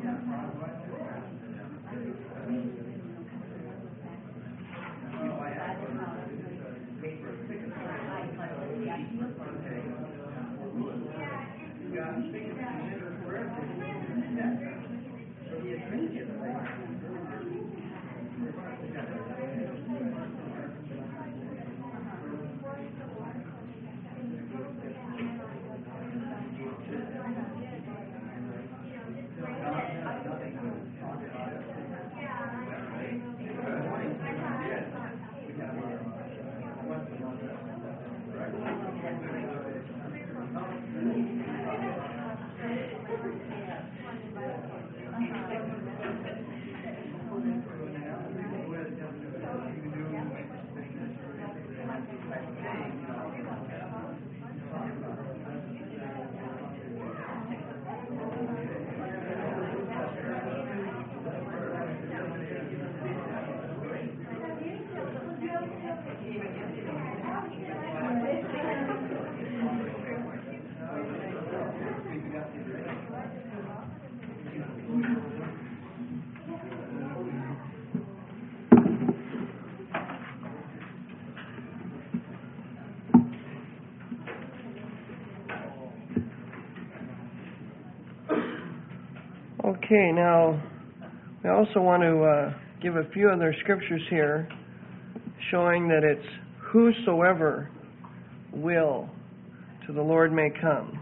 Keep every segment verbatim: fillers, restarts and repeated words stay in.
Okay, now we also want to uh, give a few other scriptures here showing that it's whosoever will to the Lord may come.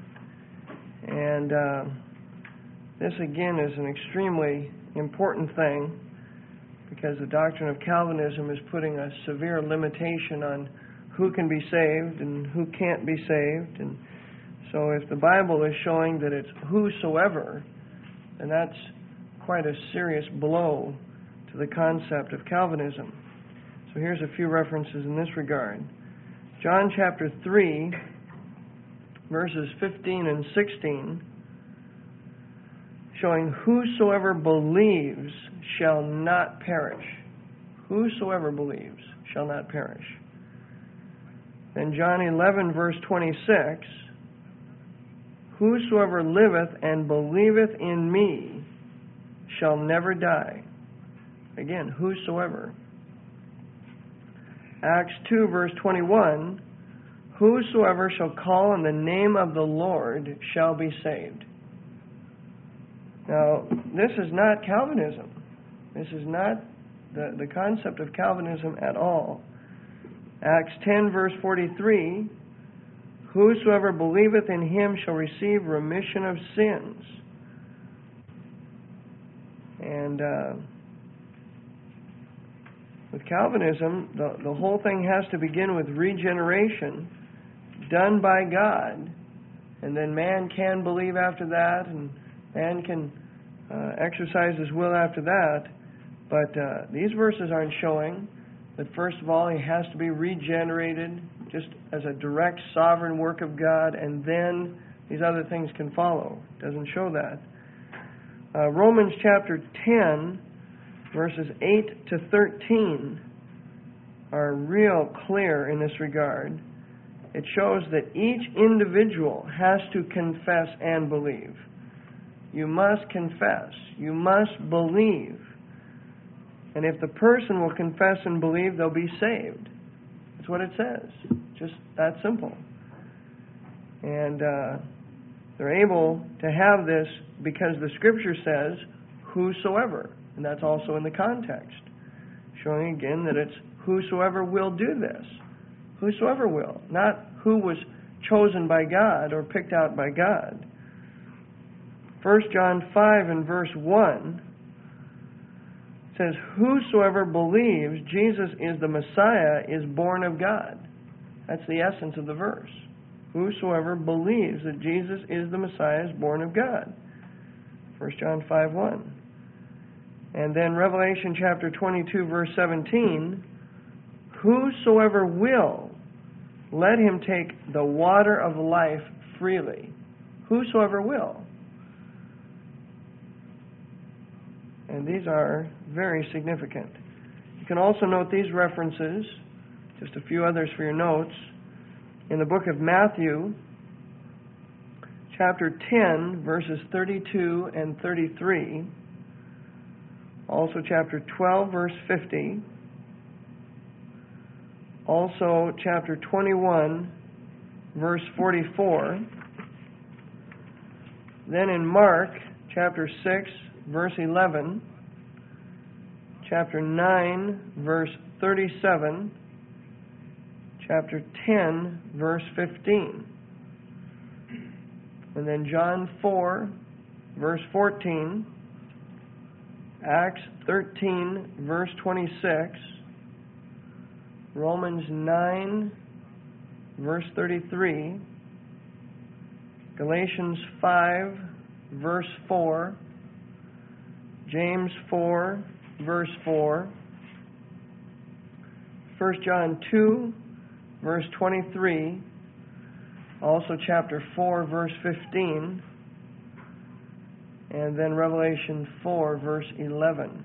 And uh, this again is an extremely important thing because the doctrine of Calvinism is putting a severe limitation on who can be saved and who can't be saved. And so if the Bible is showing that it's whosoever, and that's quite a serious blow to the concept of Calvinism. So here's a few references in this regard. John chapter three, verses fifteen and sixteen, showing whosoever believes shall not perish. Whosoever believes shall not perish. Then John eleven, verse twenty-six, whosoever liveth and believeth in me shall never die. Again, whosoever. Acts two, verse twenty-one, whosoever shall call on the name of the Lord shall be saved. Now, this is not Calvinism. This is not the, the concept of Calvinism at all. Acts ten, verse forty-three, whosoever believeth in him shall receive remission of sins. And uh, with Calvinism, the, the whole thing has to begin with regeneration done by God. And then man can believe after that, and man can uh, exercise his will after that. But uh, these verses aren't showing that, first of all, he has to be regenerated just as a direct sovereign work of God, and then these other things can follow. It doesn't show that. Uh, Romans chapter ten, verses eight to thirteen are real clear in this regard. It shows that each individual has to confess and believe. You must confess. You must believe. And if the person will confess and believe, they'll be saved. That's what it says. Just that simple. And uh, they're able to have this because the Scripture says, whosoever. And that's also in the context. Showing again that it's whosoever will do this. Whosoever will. Not who was chosen by God or picked out by God. First John five and verse one says, whosoever believes Jesus is the Messiah is born of God. That's the essence of the verse. Whosoever believes that Jesus is the Messiah is born of God. First John five one. And then Revelation chapter twenty-two, verse seventeen, whosoever will, let him take the water of life freely. Whosoever will. And these are very significant. You can also note these references, just a few others for your notes, in the book of Matthew, chapter ten, verses thirty-two and thirty-three. Also chapter twelve, verse fifty. Also chapter twenty-one, verse forty-four. Then in Mark, chapter six, verse eleven. Chapter nine, verse thirty-seven. Chapter ten, verse fifteen. And then John four, verse fourteen. Acts thirteen, verse twenty-six. Romans nine, verse thirty-three. Galatians five, verse four. James four, verse four. First John two, verse twenty-three. Also chapter four, verse fifteen. And then Revelation four, verse eleven.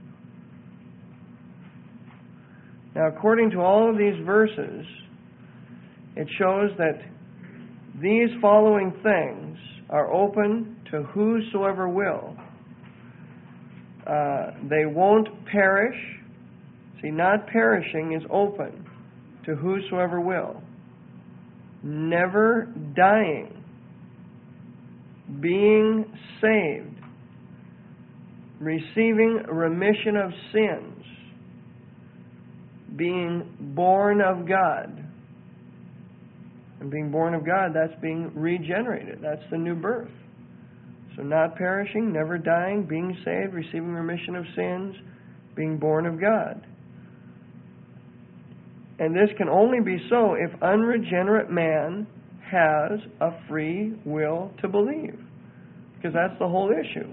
Now, according to all of these verses, it shows that these following things are open to whosoever will. Uh, they won't perish. See, not perishing is open to whosoever will. Never dying. Being saved. Receiving remission of sins. Being born of God. And being born of God, that's being regenerated. That's the new birth. So not perishing, never dying, being saved, receiving remission of sins, being born of God. And this can only be so if unregenerate man has a free will to believe. Because that's the whole issue.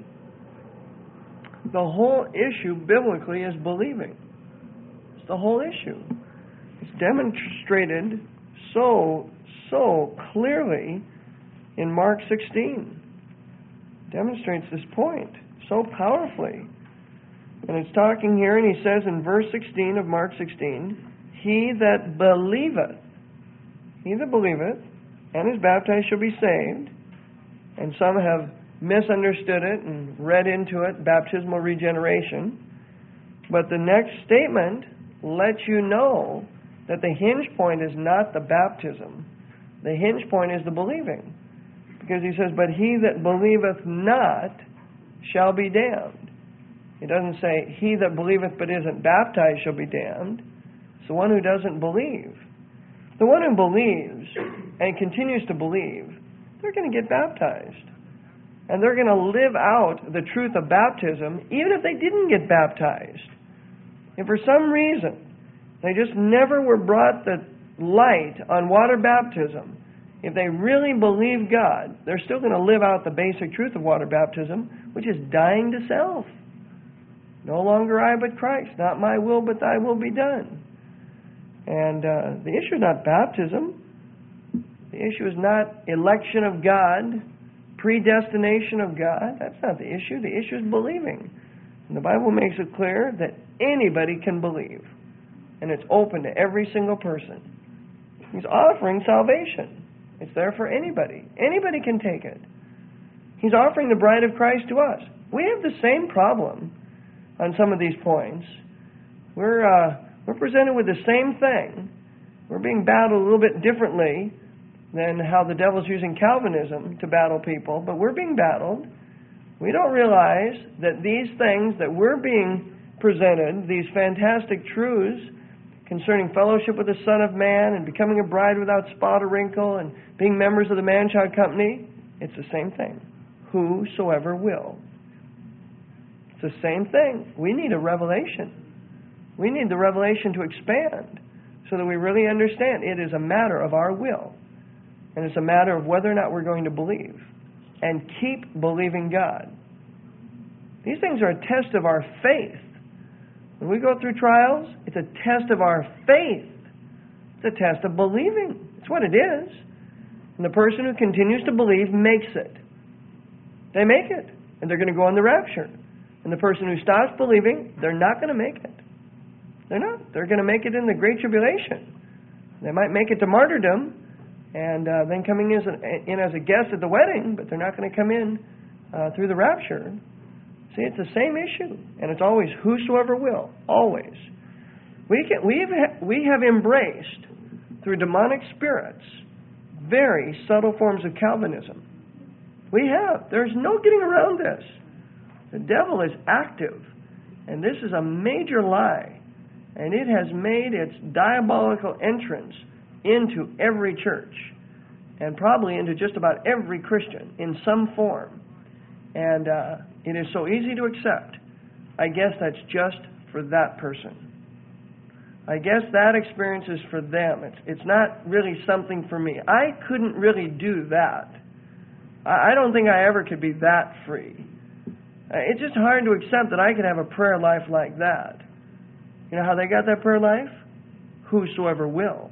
The whole issue biblically is believing. It's the whole issue. It's demonstrated so, so clearly in Mark sixteen. It demonstrates this point so powerfully. And it's talking here, and he says in verse sixteen of Mark sixteen, He that believeth, he that believeth, and is baptized shall be saved. And some have misunderstood it and read into it baptismal regeneration. But the next statement lets you know that the hinge point is not the baptism. The hinge point is the believing. Because he says, but he that believeth not shall be damned. He doesn't say, he that believeth but isn't baptized shall be damned. It's the one who doesn't believe. The one who believes and continues to believe, they're going to get baptized. And they're going to live out the truth of baptism even if they didn't get baptized. If for some reason they just never were brought the light on water baptism, if they really believe God, they're still going to live out the basic truth of water baptism, which is dying to self. No longer I, but Christ. Not my will, but thy will be done. And uh, the issue is not baptism. The issue is not election of God, predestination of God. That's not the issue. The issue is believing. And the Bible makes it clear that anybody can believe. And it's open to every single person. He's offering salvation. It's there for anybody. Anybody can take it. He's offering the bride of Christ to us. We have the same problem on some of these points. We're uh, we're presented with the same thing. We're being battled a little bit differently than how the devil's using Calvinism to battle people, but we're being battled. We don't realize that these things that we're being presented, these fantastic truths concerning fellowship with the Son of Man and becoming a bride without spot or wrinkle and being members of the Man-Child Company, it's the same thing. Whosoever will. It's the same thing. We need a revelation. We need the revelation to expand so that we really understand it is a matter of our will. And it's a matter of whether or not we're going to believe and keep believing God. These things are a test of our faith. When we go through trials, it's a test of our faith. It's a test of believing. It's what it is. And the person who continues to believe makes it. They make it. And they're going to go on the rapture. And the person who stops believing, they're not going to make it. They're not. They're going to make it in the Great Tribulation. They might make it to martyrdom, and uh, then coming in as, a, in as a guest at the wedding, but they're not going to come in uh, through the rapture. See, it's the same issue, and it's always whosoever will, always. We can, we have, we have embraced, through demonic spirits, very subtle forms of Calvinism. We have. There's no getting around this. The devil is active, and this is a major lie, and it has made its diabolical entrance into every church, and probably into just about every Christian in some form. And uh, it is so easy to accept. I guess that's just for that person. I guess that experience is for them. It's, it's not really something for me. I couldn't really do that. I, I don't think I ever could be that free. Uh, it's just hard to accept that I could have a prayer life like that. You know how they got that prayer life? Whosoever will.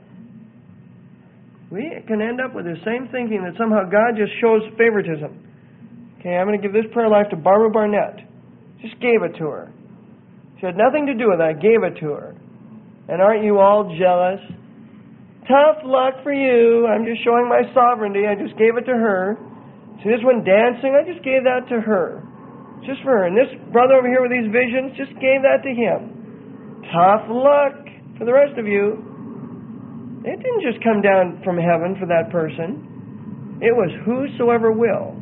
We can end up with the same thinking that somehow God just shows favoritism. Okay, I'm going to give this prayer life to Barbara Barnett. Just gave it to her. She had nothing to do with it. I gave it to her. And aren't you all jealous? Tough luck for you. I'm just showing my sovereignty. I just gave it to her. See this one dancing? I just gave that to her. Just for her. And this brother over here with these visions, just gave that to him. Tough luck for the rest of you. It didn't just come down from heaven for that person. It was whosoever will.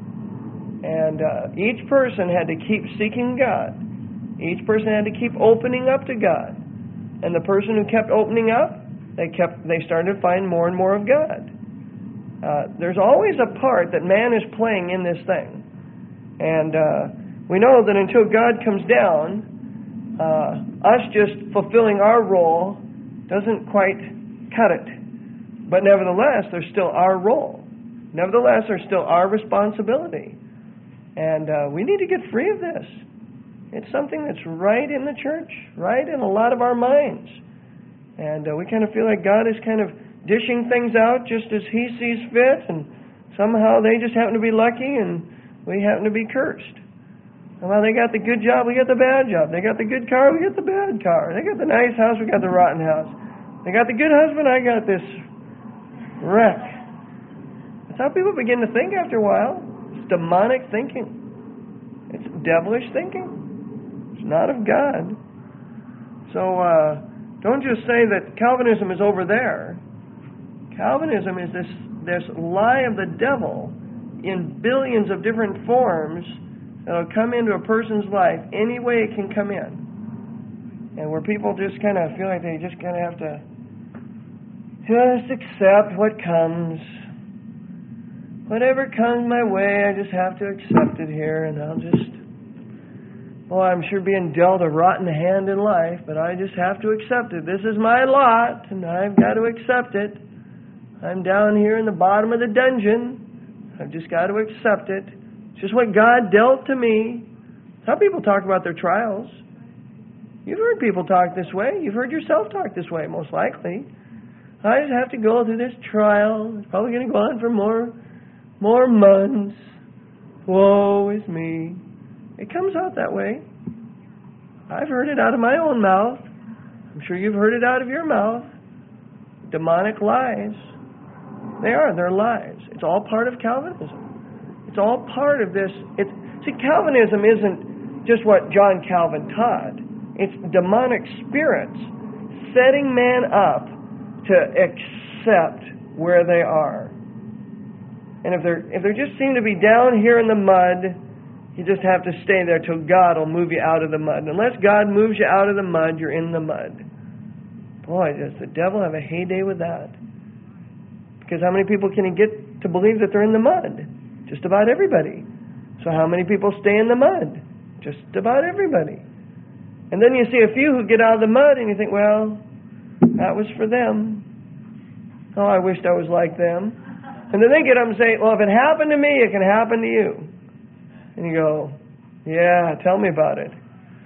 And uh, each person had to keep seeking God. Each person had to keep opening up to God. And the person who kept opening up, they kept they started to find more and more of God. Uh, there's always a part that man is playing in this thing. And uh, we know that until God comes down, uh, us just fulfilling our role doesn't quite cut it. But nevertheless, there's still our role. Nevertheless, there's still our responsibility. And uh, we need to get free of this. It's something that's right in the church, right in a lot of our minds. And uh, we kind of feel like God is kind of dishing things out just as He sees fit, and somehow they just happen to be lucky and we happen to be cursed. Somehow they got the good job, we got the bad job. They got the good car, we got the bad car. They got the nice house, we got the rotten house. They got the good husband, I got this wreck. That's how people begin to think after a while. It's demonic thinking. It's devilish thinking. It's not of God. So uh, don't just say that Calvinism is over there. Calvinism is this, this lie of the devil in billions of different forms that will come into a person's life any way it can come in. And where people just kind of feel like they just kind of have to just accept what comes. Whatever comes my way, I just have to accept it here, and I'll just... Well, I'm sure being dealt a rotten hand in life, but I just have to accept it. This is my lot, and I've got to accept it. I'm down here in the bottom of the dungeon. I've just got to accept it. It's just what God dealt to me. Some people talk about their trials. You've heard people talk this way. You've heard yourself talk this way, most likely. I just have to go through this trial. It's probably going to go on for more, more months. Woe is me. It comes out that way. I've heard it out of my own mouth. I'm sure you've heard it out of your mouth. Demonic lies. They are. They're lies. It's all part of Calvinism. It's all part of this. It's, see, Calvinism isn't just what John Calvin taught. It's demonic spirits setting man up to accept where they are. And if they're if they just seem to be down here in the mud, you just have to stay there till God will move you out of the mud. Unless God moves you out of the mud, you're in the mud. Boy, does the devil have a heyday with that. Because how many people can he get to believe that they're in the mud? Just about everybody. So how many people stay in the mud? Just about everybody. And then you see a few who get out of the mud and you think, well, that was for them. Oh, I wished I was like them. And then they get up and say, well, if it happened to me, it can happen to you. And you go, yeah, tell me about it.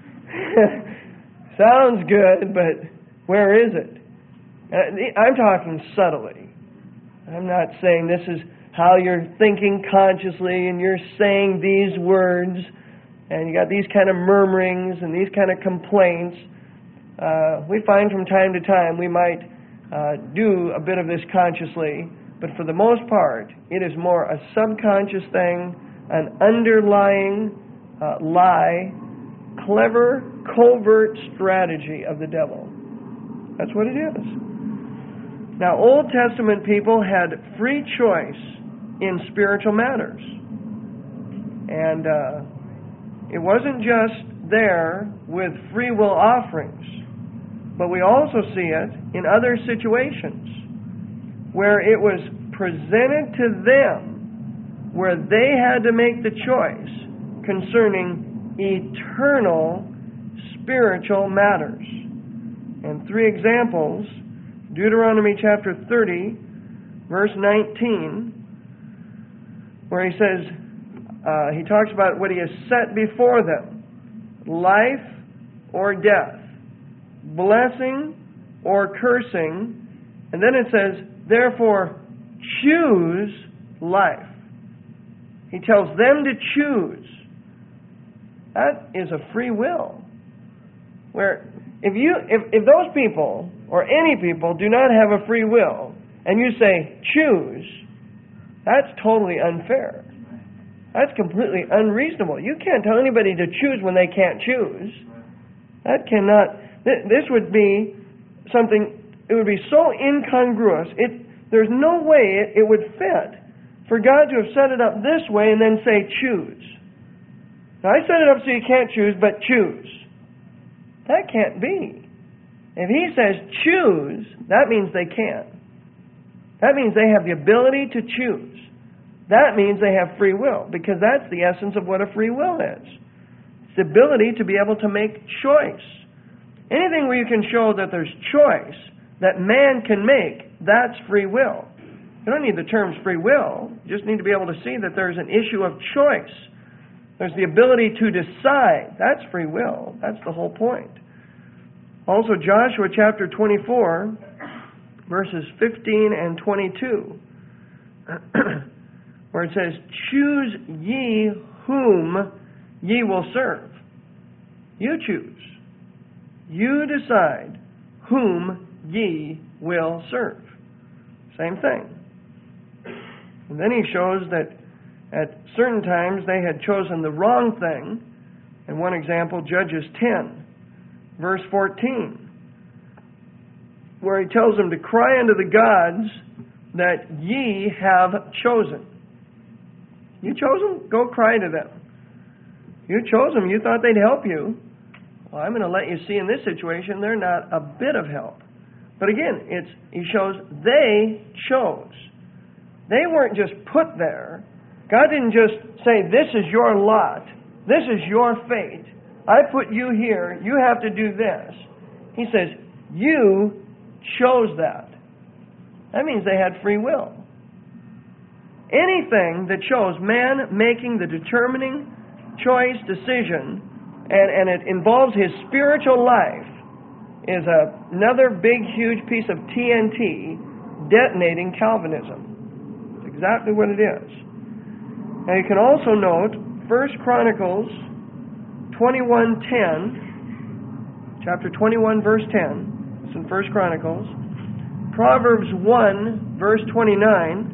Sounds good, but where is it? I'm talking subtly. I'm not saying this is how you're thinking consciously and you're saying these words and you got these kind of murmurings and these kind of complaints. Uh, we find from time to time we might uh, do a bit of this consciously, but for the most part, it is more a subconscious thing, an underlying uh, lie, clever, covert strategy of the devil. That's what it is. Now, Old Testament people had free choice in spiritual matters. And uh, it wasn't just there with free will offerings, but we also see it in other situations where it was presented to them where they had to make the choice concerning eternal spiritual matters. And three examples: Deuteronomy chapter thirty, verse nineteen, where he says, uh, he talks about what he has set before them: life or death, blessing or cursing. And then it says, therefore, choose life. He tells them to choose. That is a free will. Where if you if, if those people or any people do not have a free will and you say choose, that's totally unfair. That's completely unreasonable. You can't tell anybody to choose when they can't choose. That cannot th- this would be something, it would be so incongruous. It there's no way it, it would fit for God to have set it up this way and then say choose. Now, I set it up so you can't choose, but choose. That can't be. If he says choose, that means they can. That means they have the ability to choose. That means they have free will, because that's the essence of what a free will is. It's the ability to be able to make choice. Anything where you can show that there's choice, that man can make, that's free will. You don't need the terms free will. You just need to be able to see that there's an issue of choice. There's the ability to decide. That's free will. That's the whole point. Also, Joshua chapter twenty-four, verses fifteen and twenty-two, where it says, choose ye whom ye will serve. You choose. You decide whom ye will serve. Same thing. And then he shows that at certain times they had chosen the wrong thing. And one example, Judges ten, verse fourteen, where he tells them to cry unto the gods that ye have chosen. You chose them? Go cry to them. You chose them. You thought they'd help you. Well, I'm going to let you see in this situation they're not a bit of help. But again, it's he shows they chose. They weren't just put there. God didn't just say, this is your lot. This is your fate. I put you here. You have to do this. He says, you chose that. That means they had free will. Anything that shows man making the determining choice decision and, and it involves his spiritual life is a, another big, huge piece of T N T detonating Calvinism. It's exactly what it is. Now you can also note First Chronicles twenty-one ten, chapter twenty-one, verse ten. It's in First Chronicles. Proverbs one, verse twenty-nine.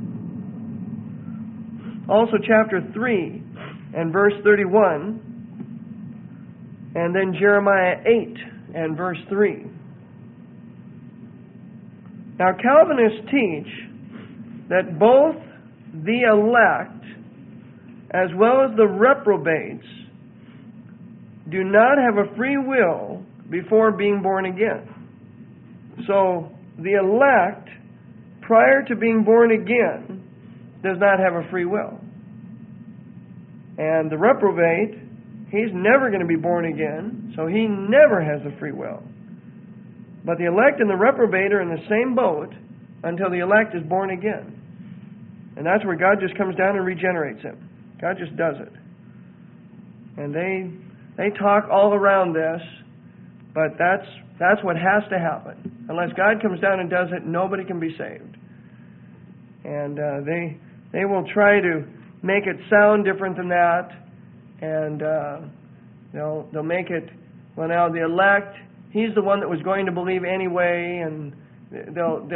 Also chapter three and verse thirty-one. And then Jeremiah eight and verse three. Now Calvinists teach that both the elect as well as the reprobates do not have a free will before being born again. So the elect, prior to being born again, does not have a free will. And the reprobate, he's never going to be born again, so he never has a free will. But the elect and the reprobate are in the same boat until the elect is born again. And that's where God just comes down and regenerates him. God just does it. And they they talk all around this, but that's that's what has to happen. Unless God comes down and does it, nobody can be saved. And uh, they they will try to make it sound different than that, and uh, they'll they'll make it, well, now the elect, he's the one that was going to believe anyway, and they'll they'll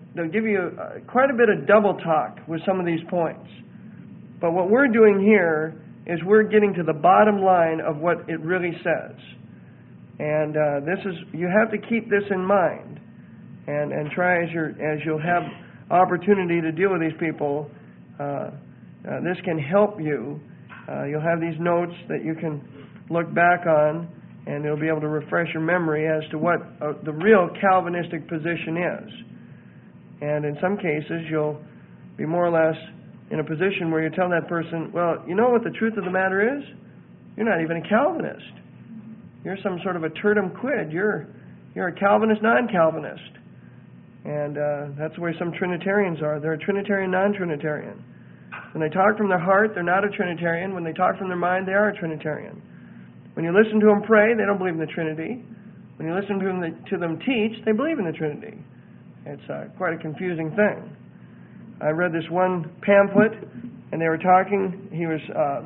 they'll give you uh, quite a bit of double talk with some of these points. But what we're doing here is we're getting to the bottom line of what it really says. And uh, this is, you have to keep this in mind, and and try as you're as you'll have opportunity to deal with these people. Uh, uh, this can help you. Uh, you'll have these notes that you can look back on, and it'll be able to refresh your memory as to what uh, the real Calvinistic position is. And in some cases, you'll be more or less in a position where you tell that person, well, you know what the truth of the matter is? You're not even a Calvinist. You're some sort of a tertum quid. You're you're a Calvinist non-Calvinist. And uh, that's the way some Trinitarians are. They're a Trinitarian non-Trinitarian. When they talk from their heart, they're not a Trinitarian. When they talk from their mind, they are a Trinitarian. When you listen to them pray, they don't believe in the Trinity. When you listen to them, to them teach, they believe in the Trinity. It's uh, quite a confusing thing. I read this one pamphlet, and they were talking. He was, uh,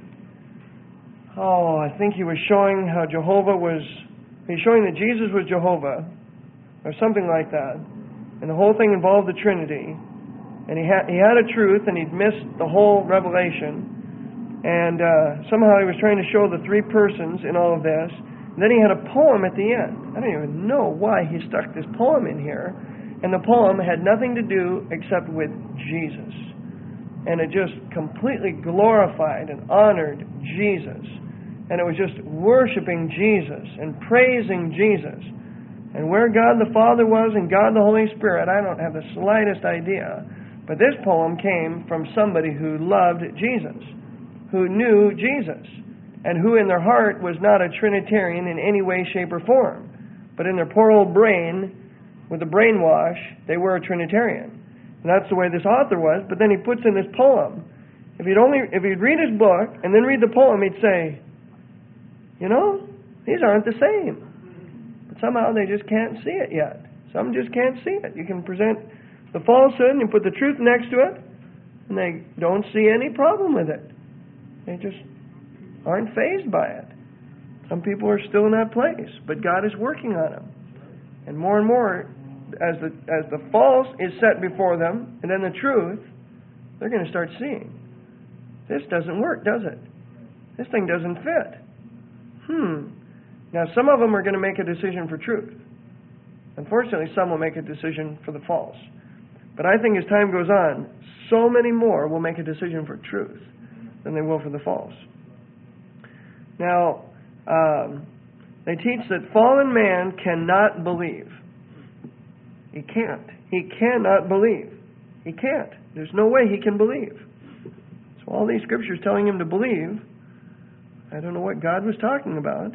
oh, I think he was showing how Jehovah was, he's showing that Jesus was Jehovah, or something like that. And the whole thing involved the Trinity. And he had, he had a truth, and he'd missed the whole revelation. And uh, somehow he was trying to show the three persons in all of this. And then he had a poem at the end. I don't even know why he stuck this poem in here. And the poem had nothing to do except with Jesus. And it just completely glorified and honored Jesus. And it was just worshiping Jesus and praising Jesus. And where God the Father was and God the Holy Spirit, I don't have the slightest idea. But this poem came from somebody who loved Jesus, who knew Jesus, and who in their heart was not a Trinitarian in any way, shape, or form. But in their poor old brain, with the brainwash, they were a Trinitarian. And that's the way this author was. But then he puts in this poem. If you'd only, if you'd read his book and then read the poem, he'd say, you know, these aren't the same. But somehow they just can't see it yet. Some just can't see it. You can present the falsehood and you put the truth next to it, and they don't see any problem with it. They just aren't fazed by it. Some people are still in that place, but God is working on them. And more and more, as the as the false is set before them, and then the truth, they're going to start seeing. This doesn't work, does it? This thing doesn't fit. Hmm. Now, some of them are going to make a decision for truth. Unfortunately, some will make a decision for the false. But I think as time goes on, so many more will make a decision for truth than they will for the false. Now, um, they teach that fallen man cannot believe. He can't. He cannot believe. He can't. There's no way he can believe. So all these scriptures telling him to believe, I don't know what God was talking about.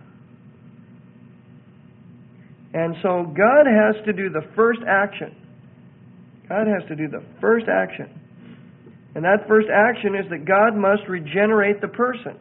And so God has to do the first action. God has to do the first action. And that first action is that God must regenerate the person.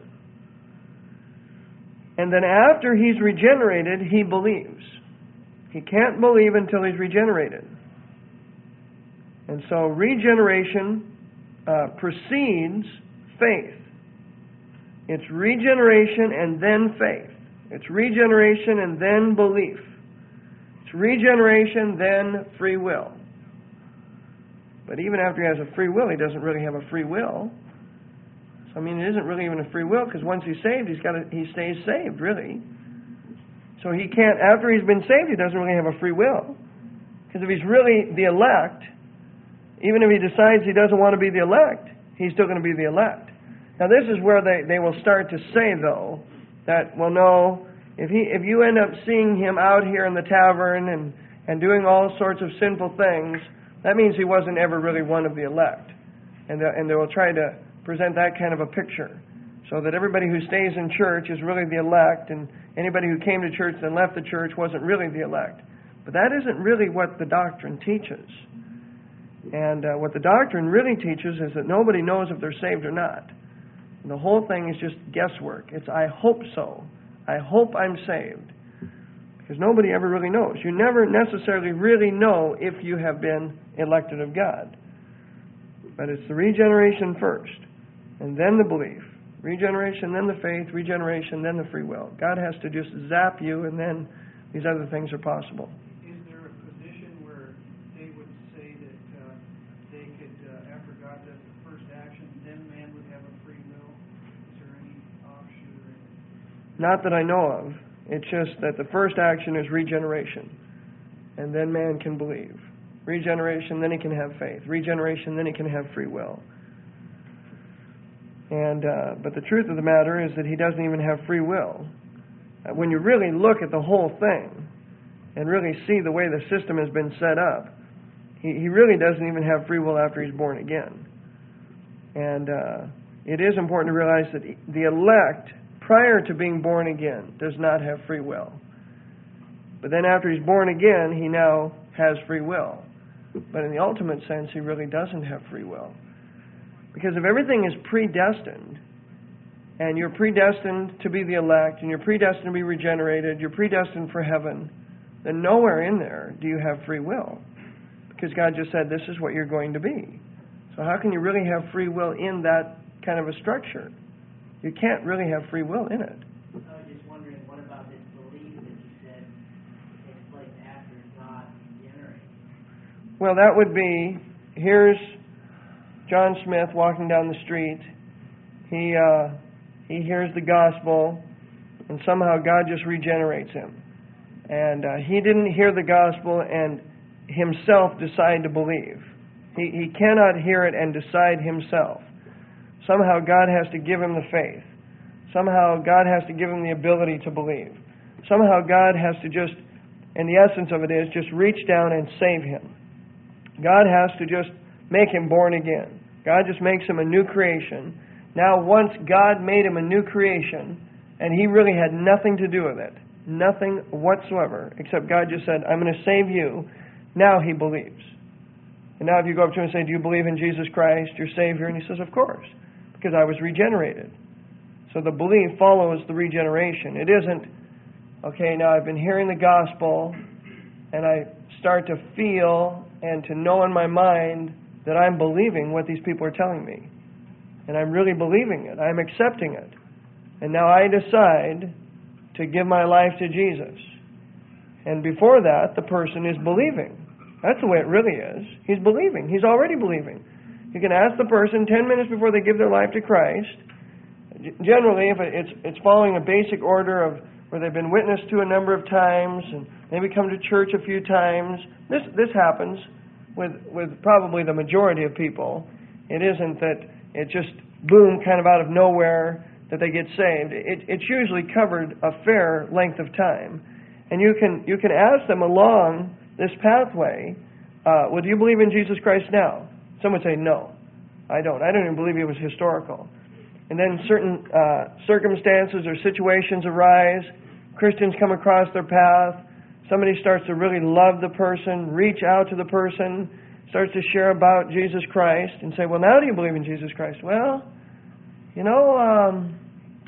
And then after he's regenerated, he believes. He can't believe until he's regenerated. And so regeneration uh, precedes faith. It's regeneration and then faith. It's regeneration and then belief. It's regeneration, then free will. But even after he has a free will, he doesn't really have a free will. So, I mean, it isn't really even a free will, because once he's saved, he's got to, he stays saved, really. So he can't, after he's been saved, he doesn't really have a free will. Because if he's really the elect, even if he decides he doesn't want to be the elect, he's still going to be the elect. Now, this is where they, they will start to say, though, that, well, no, if he if you end up seeing him out here in the tavern and, and doing all sorts of sinful things, that means he wasn't ever really one of the elect. And, the, and they will try to present that kind of a picture, so that everybody who stays in church is really the elect, and anybody who came to church and left the church wasn't really the elect. But that isn't really what the doctrine teaches. And uh, what the doctrine really teaches is that nobody knows if they're saved or not. And the whole thing is just guesswork. It's, I hope so. I hope I'm saved. Because nobody ever really knows. You never necessarily really know if you have been elected of God. But it's the regeneration first, and then the belief. Regeneration, then the faith. Regeneration, then the free will. God has to just zap you, and then these other things are possible. Is there a position where they would Not that I know of. It's just that the first action is regeneration. And then man can believe. Regeneration, then he can have faith. Regeneration, then he can have free will. And uh, but the truth of the matter is that he doesn't even have free will. Uh, when you really look at the whole thing and really see the way the system has been set up, he, he really doesn't even have free will after he's born again. And uh, it is important to realize that the elect, prior to being born again, does not have free will. But then after he's born again, he now has free will. But in the ultimate sense, he really doesn't have free will. Because if everything is predestined, and you're predestined to be the elect, and you're predestined to be regenerated, you're predestined for heaven, then nowhere in there do you have free will. Because God just said, this is what you're going to be. So how can you really have free will in that kind of a structure? You can't really have free will in it. I was just wondering, what about this belief that you said takes place after God regenerates? Well, that would be, here's John Smith walking down the street. He uh, he hears the gospel, and somehow God just regenerates him. And uh, he didn't hear the gospel and himself decide to believe. He he cannot hear it and decide himself. Somehow God has to give him the faith. Somehow God has to give him the ability to believe. Somehow God has to just, and the essence of it is, just reach down and save him. God has to just make him born again. God just makes him a new creation. Now, once God made him a new creation, and he really had nothing to do with it, nothing whatsoever, except God just said, I'm going to save you, now he believes. And now if you go up to him and say, do you believe in Jesus Christ, your Savior? And he says, of course, because I was regenerated. So the belief follows the regeneration. It isn't, okay, now I've been hearing the gospel, and I start to feel and to know in my mind that I'm believing what these people are telling me. And I'm really believing it. I'm accepting it. And now I decide to give my life to Jesus. And before that, the person is believing. That's the way it really is. He's believing. He's already believing. You can ask the person ten minutes before they give their life to Christ. Generally, if it's it's following a basic order of where they've been witnessed to a number of times and maybe come to church a few times, this this happens with with probably the majority of people. It isn't that it just boom kind of out of nowhere that they get saved. It, it's usually covered a fair length of time, and you can you can ask them along this pathway, uh, well, do you believe in Jesus Christ now? Some would say, no, I don't. I don't even believe he was historical. And then certain uh, circumstances or situations arise. Christians come across their path. Somebody starts to really love the person, reach out to the person, starts to share about Jesus Christ and say, well, now do you believe in Jesus Christ? Well, you know, um,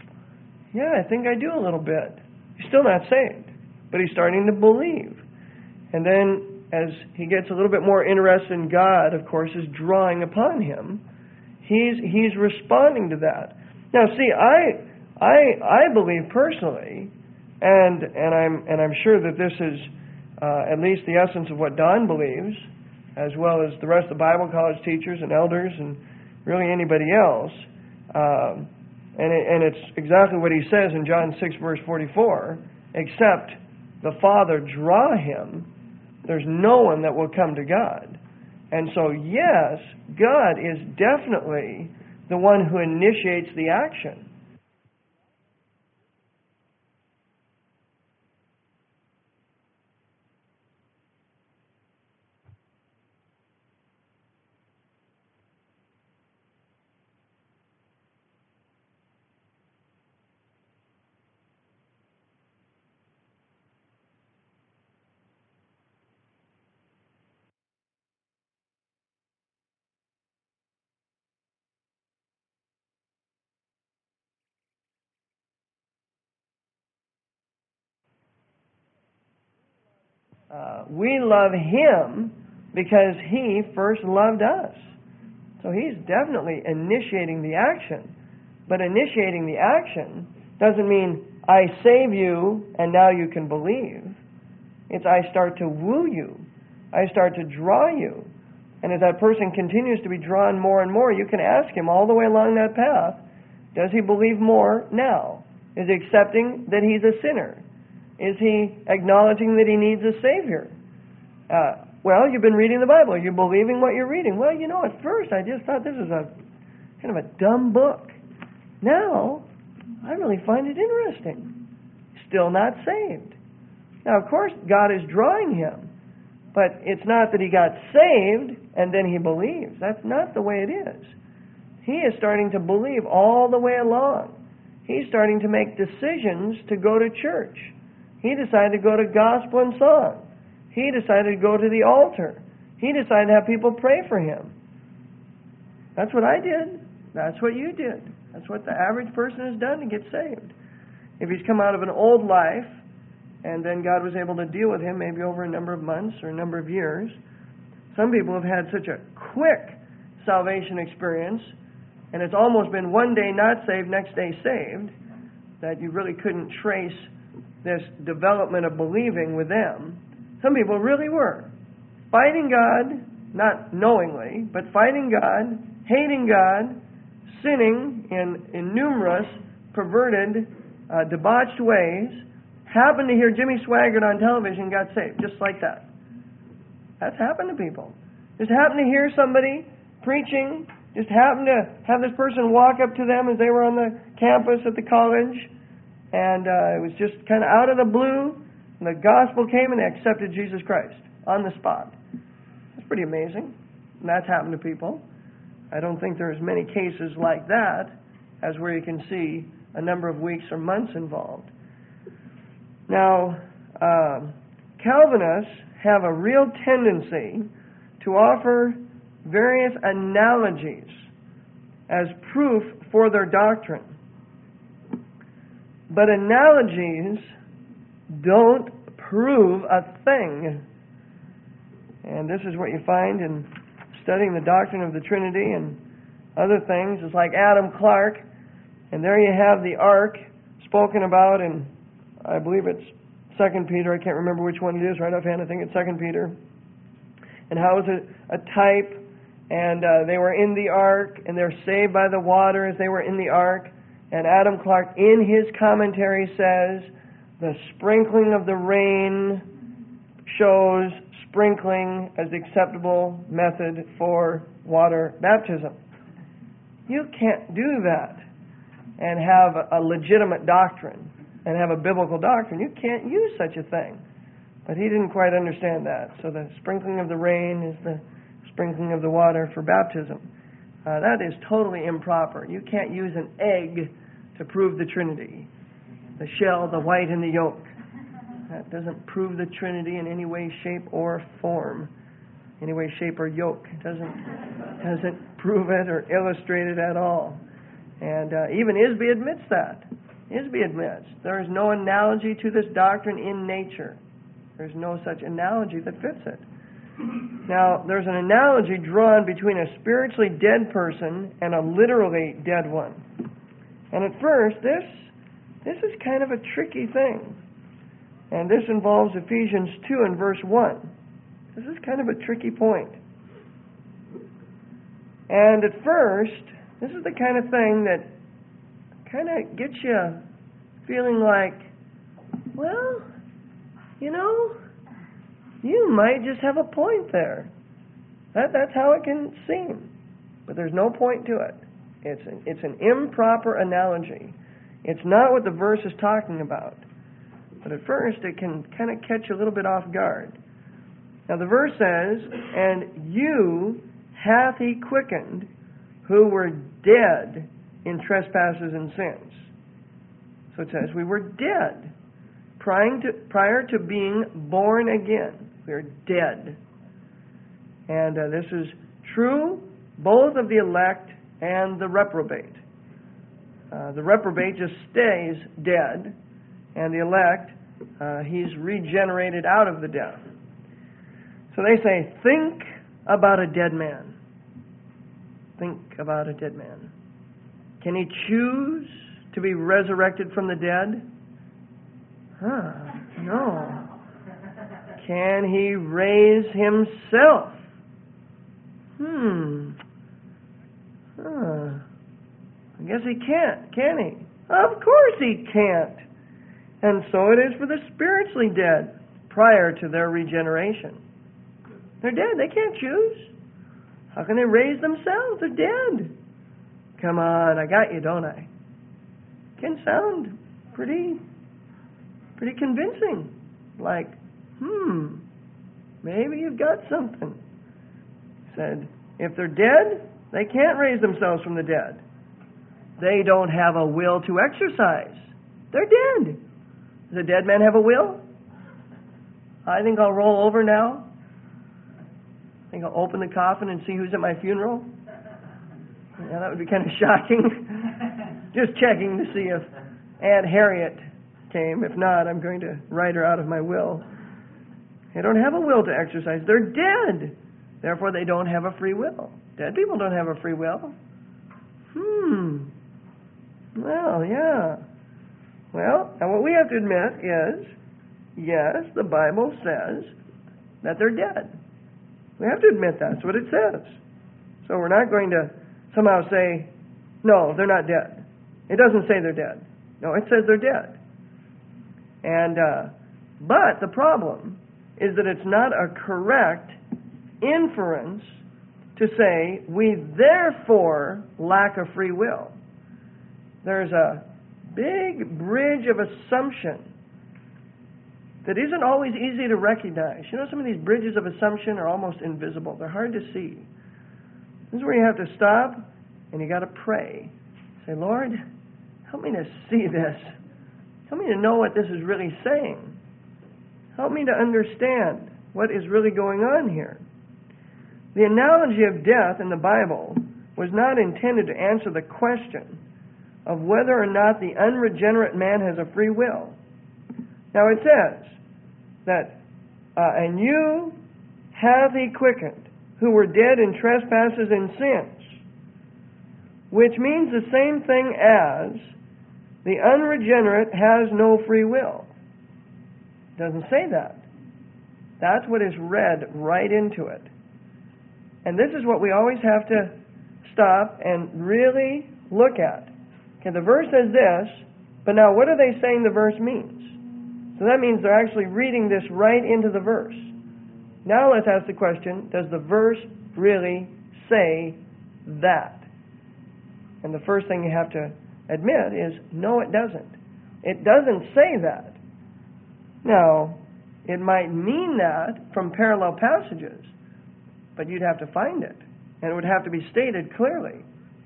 yeah, I think I do a little bit. He's still not saved, but he's starting to believe. And then as he gets a little bit more interested in God, of course, is drawing upon him. He's he's responding to that. Now, see, I I I believe personally, and and I'm and I'm sure that this is uh, at least the essence of what Don believes, as well as the rest of the Bible college teachers and elders and really anybody else. Um, and it, and it's exactly what he says in John six verse forty-four. Except the Father draw him, there's no one that will come to God. And so, yes, God is definitely the one who initiates the action. Uh, we love him because he first loved us. So he's definitely initiating the action. But initiating the action doesn't mean I save you and now you can believe. It's I start to woo you. I start to draw you. And as that person continues to be drawn more and more, you can ask him all the way along that path, does he believe more now? Is he accepting that he's a sinner? Is he acknowledging that he needs a Savior? Uh, well, you've been reading the Bible. Are you believing what you're reading? Well, you know, at first I just thought this was a kind of a dumb book. Now, I really find it interesting. Still not saved. Now, of course, God is drawing him. But it's not that he got saved and then he believes. That's not the way it is. He is starting to believe all the way along. He's starting to make decisions to go to church. He decided to go to gospel and song. He decided to go to the altar. He decided to have people pray for him. That's what I did. That's what you did. That's what the average person has done to get saved. If he's come out of an old life, and then God was able to deal with him maybe over a number of months or a number of years. Some people have had such a quick salvation experience, and it's almost been one day not saved, next day saved, that you really couldn't trace this development of believing with them. Some people really were fighting God, not knowingly, but fighting God, hating God, sinning in, in numerous perverted, uh, debauched ways, happened to hear Jimmy Swaggart on television and got saved, just like that. That's happened to people. Just happened to hear somebody preaching, just happened to have this person walk up to them as they were on the campus at the college, and uh, it was just kind of out of the blue, and the gospel came and they accepted Jesus Christ on the spot. That's pretty amazing. And that's happened to people. I don't think there's many cases like that as where you can see a number of weeks or months involved. Now, uh, Calvinists have a real tendency to offer various analogies as proof for their doctrine. But analogies don't prove a thing. And this is what you find in studying the doctrine of the Trinity and other things. It's like Adam Clarke, and there you have the ark spoken about in, I believe it's Second Peter. I can't remember which one it is right offhand. I think it's Second Peter. And how it's a, a type, and uh, they were in the ark, and they're saved by the water as they were in the ark. And Adam Clarke, in his commentary, says the sprinkling of the rain shows sprinkling as the acceptable method for water baptism. You can't do that and have a legitimate doctrine and have a biblical doctrine. You can't use such a thing. But he didn't quite understand that. So the sprinkling of the rain is the sprinkling of the water for baptism. Uh, that is totally improper. You can't use an egg to prove the Trinity. The shell, the white, and the yolk. That doesn't prove the Trinity in any way, shape, or form. Any way, shape, or yoke. It doesn't, doesn't prove it or illustrate it at all. And uh, even Isby admits that. Isby admits there is no analogy to this doctrine in nature. There's no such analogy that fits it. Now, there's an analogy drawn between a spiritually dead person and a literally dead one. And at first, this, this is kind of a tricky thing. And this involves Ephesians two and verse one. This is kind of a tricky point. And at first, this is the kind of thing that kind of gets you feeling like, well, you know, you might just have a point there. That, that's how it can seem. But there's no point to it. It's an, it's an improper analogy. It's not what the verse is talking about. But at first, it can kind of catch you a little bit off guard. Now, the verse says, and you hath he quickened who were dead in trespasses and sins. So it says we were dead prior to, prior to being born again. We are dead. And uh, this is true both of the elect and the reprobate. Uh, the reprobate just stays dead, and the elect, uh, he's regenerated out of the death. So they say, think about a dead man. Think about a dead man. Can he choose to be resurrected from the dead? Huh, no. Can he raise himself? Hmm. Huh. I guess he can't, can he? Of course he can't. And so it is for the spiritually dead prior to their regeneration. They're dead. They can't choose. How can they raise themselves? They're dead. Come on, I got you, don't I? Can sound pretty, pretty convincing. Like, hmm, maybe you've got something. Said, if they're dead, they can't raise themselves from the dead. They don't have a will to exercise. They're dead. Does a dead man have a will? I think I'll roll over now. I think I'll open the coffin and see who's at my funeral. Yeah, that would be kind of shocking. Just checking to see if Aunt Harriet came. If not, I'm going to write her out of my will. They don't have a will to exercise. They're dead. Therefore, they don't have a free will. Dead people don't have a free will. Hmm. Well, yeah. Well, and what we have to admit is, yes, the Bible says that they're dead. We have to admit that's what it says. So we're not going to somehow say, no, they're not dead. It doesn't say they're dead. No, it says they're dead. And, uh, but the problem is that it's not a correct inference to say we therefore lack a free will. There's a big bridge of assumption that isn't always easy to recognize. You know, some of these bridges of assumption are almost invisible. They're hard to see. This is where you have to stop and you got to pray. Say, Lord, help me to see this. Help me to know what this is really saying. Help me to understand what is really going on here. The analogy of death in the Bible was not intended to answer the question of whether or not the unregenerate man has a free will. Now it says that, uh, and you hath he quickened, who were dead in trespasses and sins, which means the same thing as the unregenerate has no free will. It doesn't say that. That's what is read right into it. And this is what we always have to stop and really look at. Okay, the verse says this, but now what are they saying the verse means? So that means they're actually reading this right into the verse. Now let's ask the question, does the verse really say that? And the first thing you have to admit is, no, it doesn't. It doesn't say that. Now, it might mean that from parallel passages, but you'd have to find it, and it would have to be stated clearly.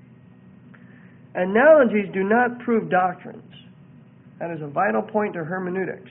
Analogies do not prove doctrines. That is a vital point to hermeneutics.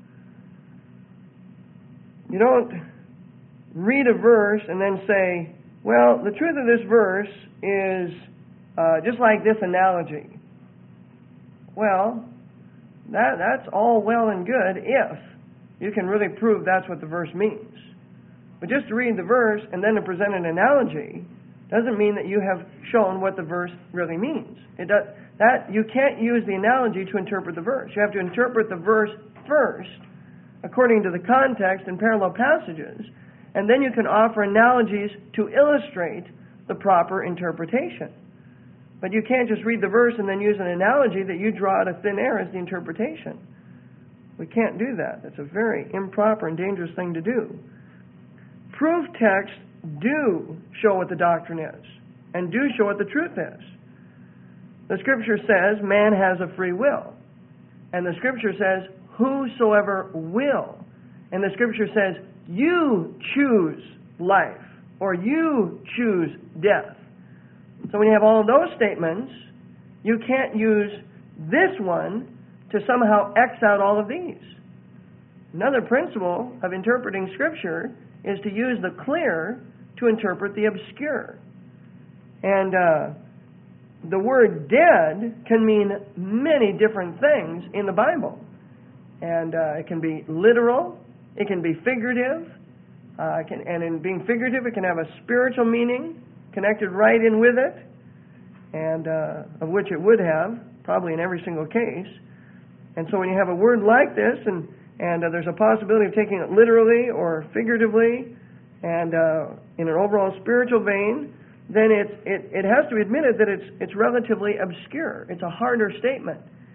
You don't read a verse and then say, well, the truth of this verse is uh, just like this analogy. Well, that that's all well and good if you can really prove that's what the verse means. But just to read the verse and then to present an analogy doesn't mean that you have shown what the verse really means. It does, that you can't use the analogy to interpret the verse. You have to interpret the verse first, according to the context and parallel passages, and then you can offer analogies to illustrate the proper interpretation. But you can't just read the verse and then use an analogy that you draw out of thin air as the interpretation. We can't do that. That's a very improper and dangerous thing to do. Proof texts do show what the doctrine is, and do show what the truth is. The Scripture says man has a free will. And the Scripture says, whosoever will. And the Scripture says, you choose life, or you choose death. So when you have all of those statements, you can't use this one to somehow X out all of these. Another principle of interpreting Scripture is to use the clear to interpret the obscure. And uh, the word dead can mean many different things in the Bible. And uh, it can be literal, it can be figurative, uh, it can, and in being figurative, it can have a spiritual meaning connected right in with it, and uh, of which it would have, probably in every single case. And so when you have a word like this, and, and uh, there's a possibility of taking it literally or figuratively, and uh, in an overall spiritual vein, then it's, it, it has to be admitted that it's, it's relatively obscure. It's a harder statement.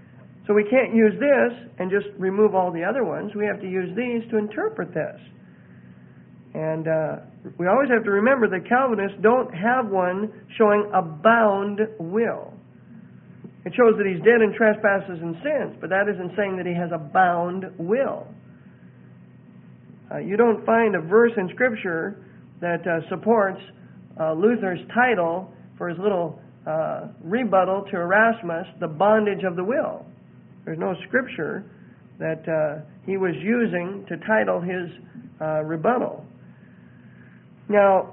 So we can't use this and just remove all the other ones. We have to use these to interpret this. And uh, we always have to remember that Calvinists don't have one showing a bound will. It shows that he's dead in trespasses and sins, but that isn't saying that he has a bound will. Uh, you don't find a verse in Scripture that uh, supports uh, Luther's title for his little uh, rebuttal to Erasmus, the bondage of the will. There's no Scripture that uh, he was using to title his uh, rebuttal. Now,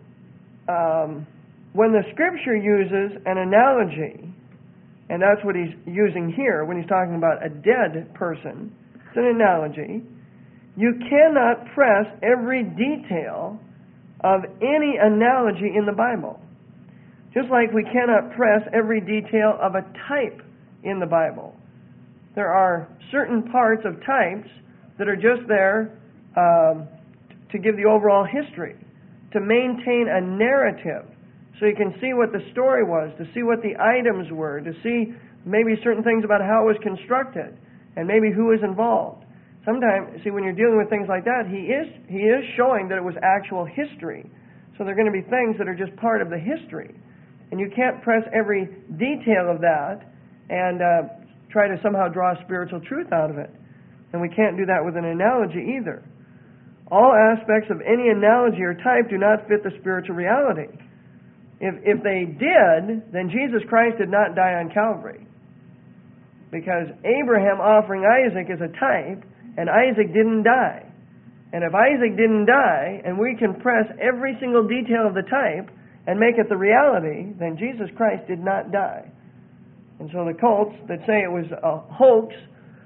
um, when the Scripture uses an analogy, and that's what he's using here when he's talking about a dead person, it's an analogy, you cannot press every detail of any analogy in the Bible. Just like we cannot press every detail of a type in the Bible. There are certain parts of types that are just there um, to give the overall history, to maintain a narrative, so you can see what the story was, to see what the items were, to see maybe certain things about how it was constructed, and maybe who was involved. Sometimes, see, when you're dealing with things like that, he is he is showing that it was actual history. So there are going to be things that are just part of the history. And you can't press every detail of that and uh, try to somehow draw spiritual truth out of it. And we can't do that with an analogy either. All aspects of any analogy or type do not fit the spiritual reality. If, if they did, then Jesus Christ did not die on Calvary. Because Abraham offering Isaac is a type, and Isaac didn't die. And if Isaac didn't die, and we can press every single detail of the type and make it the reality, then Jesus Christ did not die. And so the cults that say it was a hoax,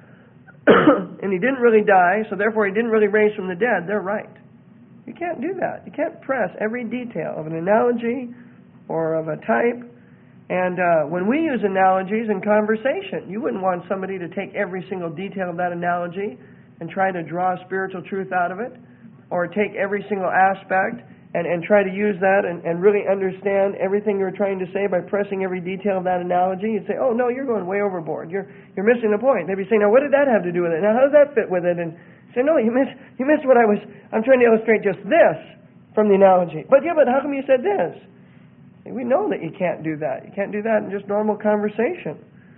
and he didn't really die, so therefore he didn't really raise from the dead, they're right. You can't do that. You can't press every detail of an analogy or of a type. And uh, when we use analogies in conversation, you wouldn't want somebody to take every single detail of that analogy and try to draw spiritual truth out of it, or take every single aspect and, and try to use that and, and really understand everything you're trying to say by pressing every detail of that analogy. You'd say, oh, no, you're going way overboard. You're you're missing the point. They'd be saying, now, what did that have to do with it? Now, how does that fit with it? And say, no, you missed, you missed what I was, I'm trying to illustrate just this from the analogy. But, yeah, but how come you said this? We know that you can't do that. You can't do that in just normal conversation.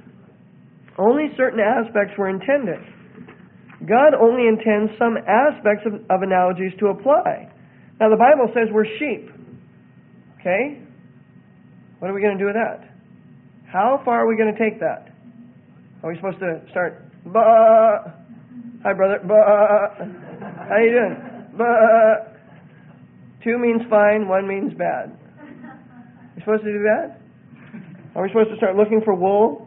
Only certain aspects were intended. God only intends some aspects of, of analogies to apply. Now, the Bible says we're sheep. Okay? What are we going to do with that? How far are we going to take that? Are we supposed to start, bah? Hi, brother, bah. How you doing? Bah. Two means fine, one means bad. We're supposed to do that? Are we supposed to start looking for wool?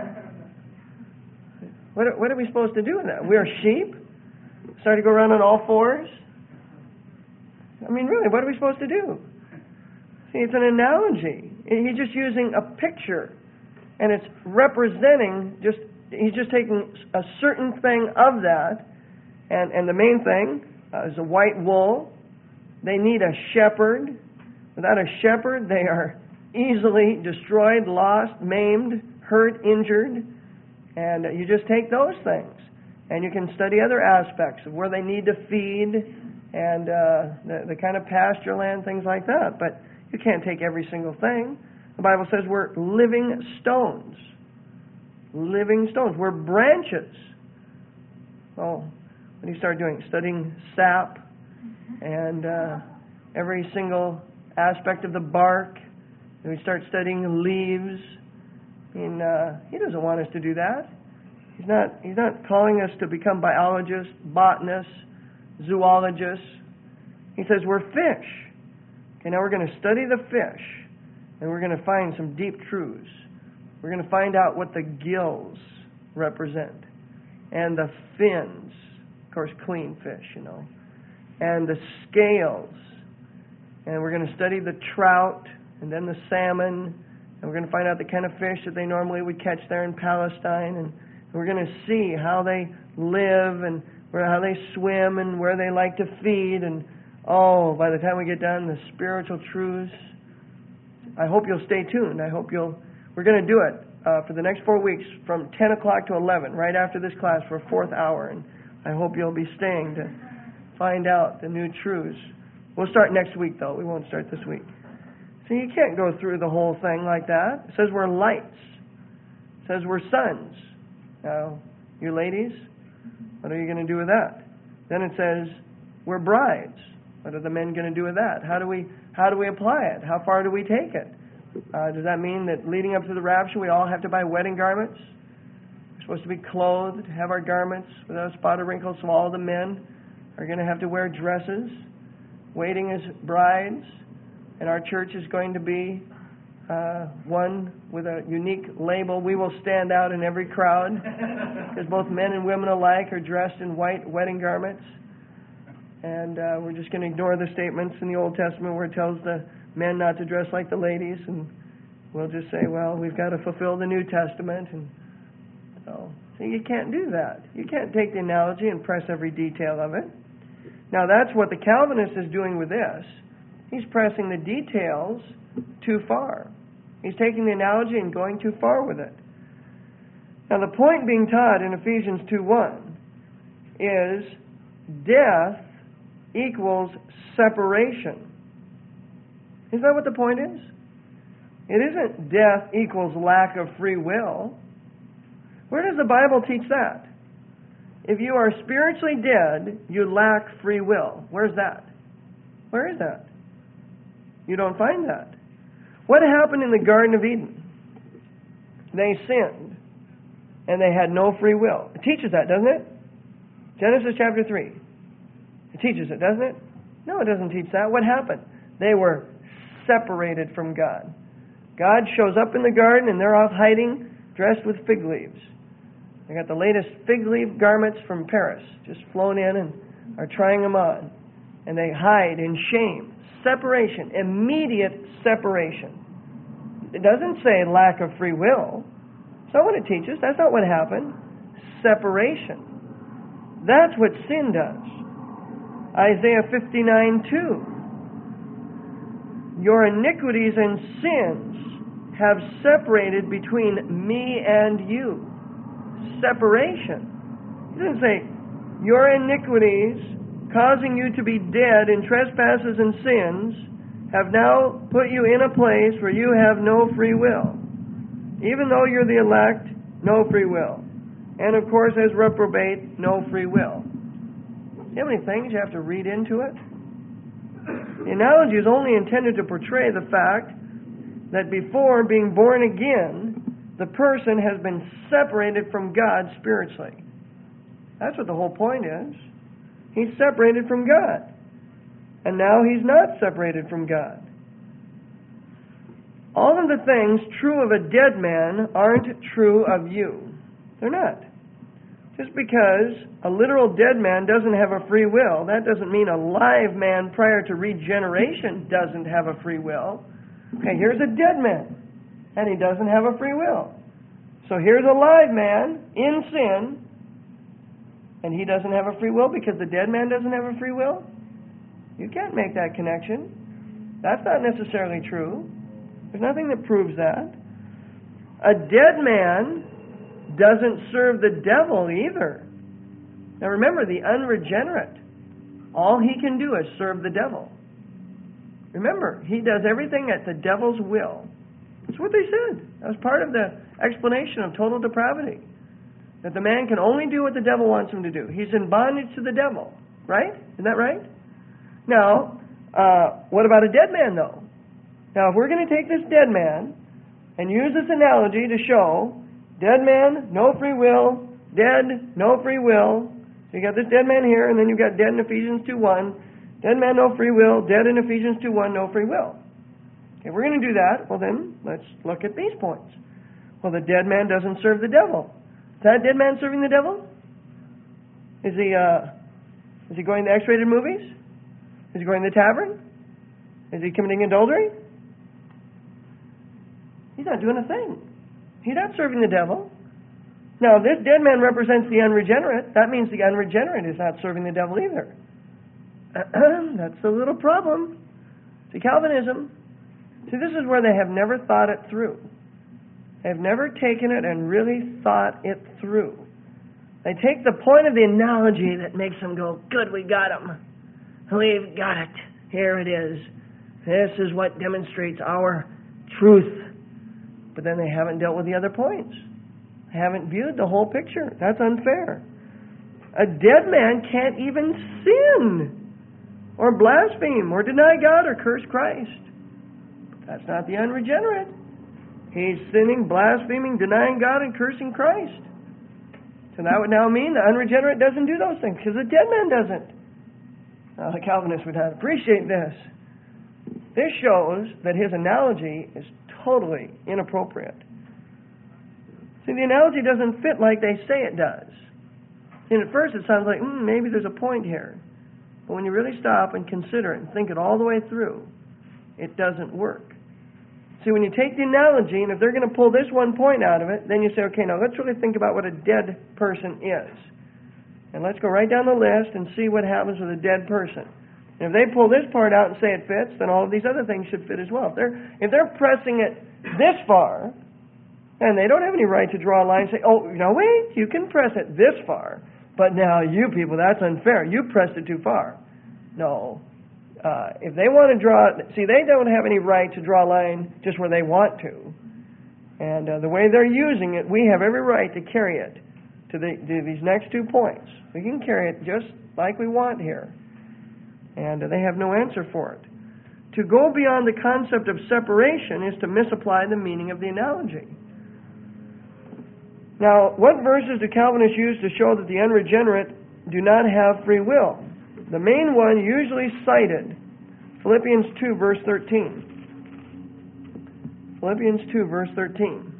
What are, what are we supposed to do with that? We're sheep? Start to go around on all fours? I mean, really, what are we supposed to do? See, it's an analogy. He's just using a picture, and it's representing just, he's just taking a certain thing of that, and, and the main thing uh, is a white wool. They need a shepherd. Without a shepherd, they are easily destroyed, lost, maimed, hurt, injured. And you just take those things, and you can study other aspects of where they need to feed and uh, the, the kind of pasture land, things like that. But you can't take every single thing. The Bible says we're living stones. Living stones. We're branches. Well, what do you start doing? Studying sap and uh, every single aspect of the bark. And we start studying leaves. I mean, uh, he doesn't want us to do that. He's not, he's not calling us to become biologists, botanists, zoologists. He says we're fish. Okay, now we're going to study the fish, and we're going to find some deep truths. We're going to find out what the gills represent, and the fins, of course, clean fish, you know, and the scales. And we're going to study the trout, and then the salmon. And we're going to find out the kind of fish that they normally would catch there in Palestine. And we're going to see how they live and where, how they swim and where they like to feed. And, oh, by the time we get down to the spiritual truths, I hope you'll stay tuned. I hope you'll... We're going to do it uh, for the next four weeks from ten o'clock to eleven, right after this class for a fourth hour. And I hope you'll be staying to find out the new truths. We'll start next week, though. We won't start this week. So you can't go through the whole thing like that. It says we're lights. It says we're sons. Now, you ladies, what are you going to do with that? Then it says we're brides. What are the men going to do with that? How do we how do we apply it? How far do we take it? Uh, does that mean that leading up to the rapture we all have to buy wedding garments? We're supposed to be clothed, have our garments without a spot or wrinkle, so all the men are going to have to wear dresses, waiting as brides, and our church is going to be uh, one with a unique label. We will stand out in every crowd because both men and women alike are dressed in white wedding garments. And uh, we're just going to ignore the statements in the Old Testament where it tells the men not to dress like the ladies, and we'll just say, well, we've got to fulfill the New Testament. And so, so you can't do that. You can't take the analogy and press every detail of it. Now, that's what the Calvinist is doing with this. He's pressing the details too far. He's taking the analogy and going too far with it. Now, the point being taught in Ephesians two one is death equals separation. Is that what the point is? It isn't death equals lack of free will. Where does the Bible teach that? If you are spiritually dead, you lack free will. Where's that? Where is that? You don't find that. What happened in the Garden of Eden? They sinned, and they had no free will. It teaches that, doesn't it? Genesis chapter three. It teaches it, doesn't it? No, it doesn't teach that. What happened? They were separated from God. God shows up in the garden, and they're off hiding, dressed with fig leaves. They got the latest fig leaf garments from Paris, just flown in and are trying them on. And they hide in shame. Separation, immediate separation. It doesn't say lack of free will. That's not what it teaches. That's not what happened. Separation. That's what sin does. Isaiah fifty-nine two. Your iniquities and sins have separated between me and you. Separation. It doesn't say your iniquities causing you to be dead in trespasses and sins have now put you in a place where you have no free will. Even though you're the elect, no free will. And of course, as reprobate, no free will. See how many things you have to read into it? The analogy is only intended to portray the fact that before being born again, the person has been separated from God spiritually. That's what the whole point is. He's separated from God. And now he's not separated from God. All of the things true of a dead man aren't true of you. They're not. Just because a literal dead man doesn't have a free will, that doesn't mean a live man prior to regeneration doesn't have a free will. Okay, here's a dead man, and he doesn't have a free will. So here's a live man in sin, and he doesn't have a free will because the dead man doesn't have a free will? You can't make that connection. That's not necessarily true. There's nothing that proves that. A dead man doesn't serve the devil either. Now remember, the unregenerate, all he can do is serve the devil. Remember, he does everything at the devil's will. That's what they said. That was part of the explanation of total depravity. That the man can only do what the devil wants him to do. He's in bondage to the devil. Right? Isn't that right? Now, uh, what about a dead man, though? Now, if we're going to take this dead man and use this analogy to show dead man, no free will, dead, no free will. So you got this dead man here, and then you've got dead in Ephesians two one. Dead man, no free will. Dead in Ephesians two one, no free will. If we're going to do that, well then, let's look at these points. Well, the dead man doesn't serve the devil. Is that dead man serving the devil? Is he, uh, is he going to X-rated movies? Is he going to the tavern? Is he committing adultery? He's not doing a thing. He's not serving the devil. Now, this dead man represents the unregenerate. That means the unregenerate is not serving the devil either. That's a little problem. See, Calvinism, see, this is where they have never thought it through. They've never taken it and really thought it through. They take the point of the analogy that makes them go, good, we got them. We've got it. Here it is. This is what demonstrates our truth. But then they haven't dealt with the other points. They haven't viewed the whole picture. That's unfair. A dead man can't even sin or blaspheme or deny God or curse Christ. That's not the unregenerate. He's sinning, blaspheming, denying God, and cursing Christ. So that would now mean the unregenerate doesn't do those things because the dead man doesn't. Now, the Calvinists would not appreciate this. This shows that his analogy is totally inappropriate. See, the analogy doesn't fit like they say it does. See, and at first it sounds like, hmm, maybe there's a point here. But when you really stop and consider it and think it all the way through, it doesn't work. See, when you take the analogy, and if they're going to pull this one point out of it, then you say, okay, now let's really think about what a dead person is. And let's go right down the list and see what happens with a dead person. And if they pull this part out and say it fits, then all of these other things should fit as well. If they're, if they're pressing it this far, and they don't have any right to draw a line and say, oh, now wait, you can press it this far, but now you people, that's unfair. You pressed it too far. No. Uh, if they want to draw, see, they don't have any right to draw a line just where they want to. And uh, the way they're using it, we have every right to carry it to, the, to these next two points. We can carry it just like we want here. And uh, they have no answer for it. To go beyond the concept of separation is to misapply the meaning of the analogy. Now, what verses do Calvinists use to show that the unregenerate do not have free will? The main one usually cited, Philippians two, verse thirteen. Philippians two, verse thirteen.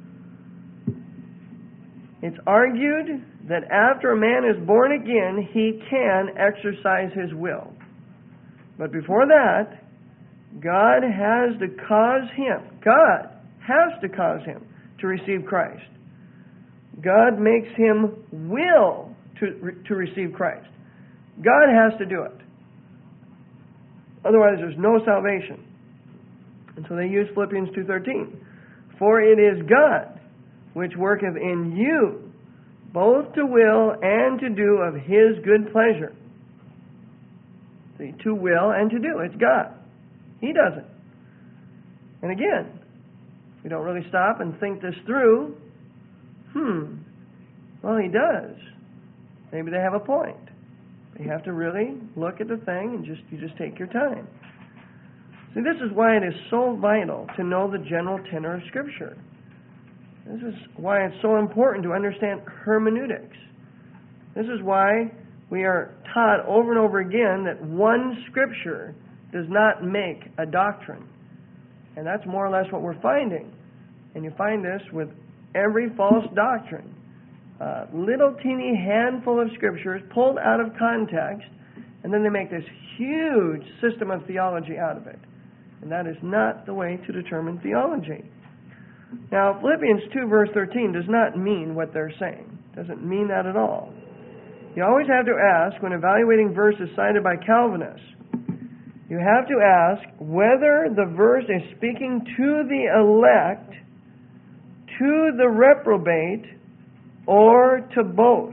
It's argued that after a man is born again, he can exercise his will. But before that, God has to cause him, God has to cause him to receive Christ. God makes him will to, to receive Christ. God has to do it. Otherwise, there's no salvation. And so they use Philippians two thirteen. For it is God which worketh in you both to will and to do of his good pleasure. See, to will and to do. It's God. He does it. And again, we don't really stop and think this through. Hmm. Well, he does. Maybe they have a point. You have to really look at the thing and just you just take your time. See, this is why it is so vital to know the general tenor of Scripture. This is why it's so important to understand hermeneutics. This is why we are taught over and over again that one Scripture does not make a doctrine. And that's more or less what we're finding. And you find this with every false doctrine. Uh, little teeny handful of scriptures pulled out of context, and then they make this huge system of theology out of it. And that is not the way to determine theology. Now, Philippians two, verse thirteen does not mean what they're saying. It doesn't mean that at all. You always have to ask, when evaluating verses cited by Calvinists, you have to ask whether the verse is speaking to the elect, to the reprobate, or to both.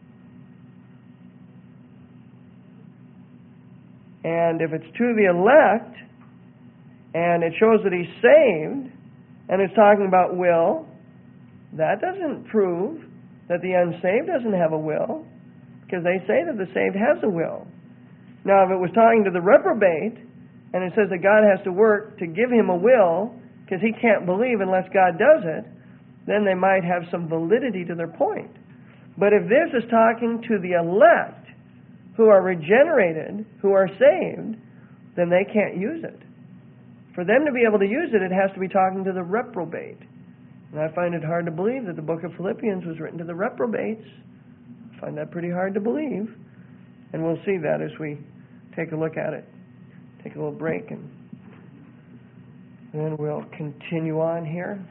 And if it's to the elect, and it shows that he's saved, and it's talking about will, that doesn't prove that the unsaved doesn't have a will, because they say that the saved has a will. Now, if it was talking to the reprobate, and it says that God has to work to give him a will, because he can't believe unless God does it, then they might have some validity to their point. But if this is talking to the elect, who are regenerated, who are saved, then they can't use it. For them to be able to use it, it has to be talking to the reprobate. And I find it hard to believe that the book of Philippians was written to the reprobates. I find that pretty hard to believe. And we'll see that as we take a look at it. Take a little break, and then we'll continue on here.